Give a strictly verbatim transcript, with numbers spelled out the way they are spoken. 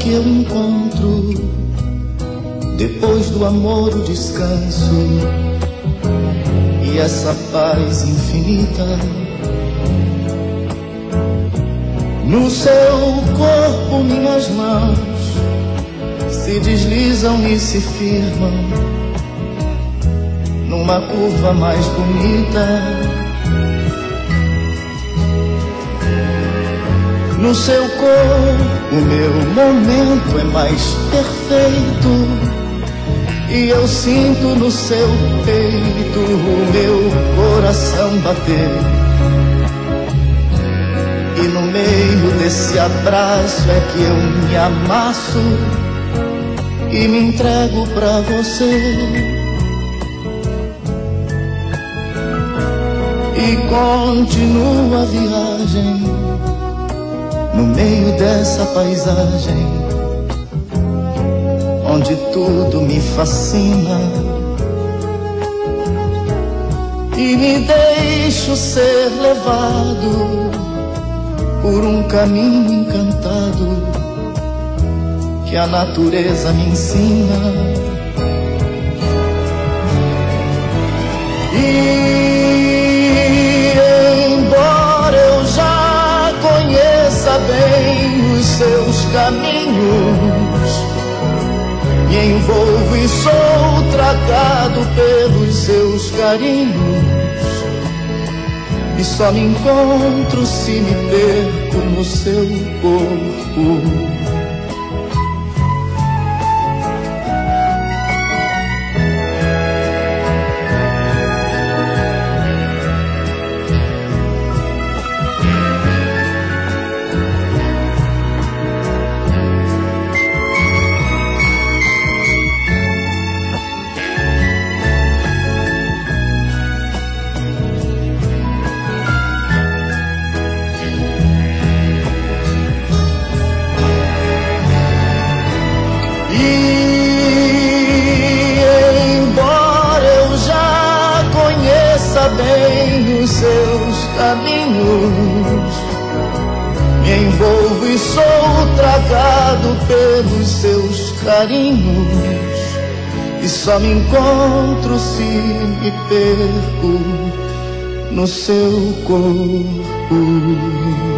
que eu encontro depois do amor o descanso e essa paz infinita. No seu corpo minhas mãos se deslizam e se firmam numa curva mais bonita. No seu corpo o meu momento é mais perfeito e eu sinto no seu peito o meu coração bater. E no meio desse abraço é que eu me amasso e me entrego pra você. E continua a viagem no meio dessa paisagem onde tudo me fascina. E me deixo ser levado por um caminho encantado que a natureza me ensina. E embora eu já conheça bem os seus caminhos, me envolvo e sou tragado pelos seus carinhos, e só me encontro se me perco no seu corpo. Bem os seus caminhos, me envolvo e sou tragado pelos seus carinhos, e só me encontro se me perco no seu corpo.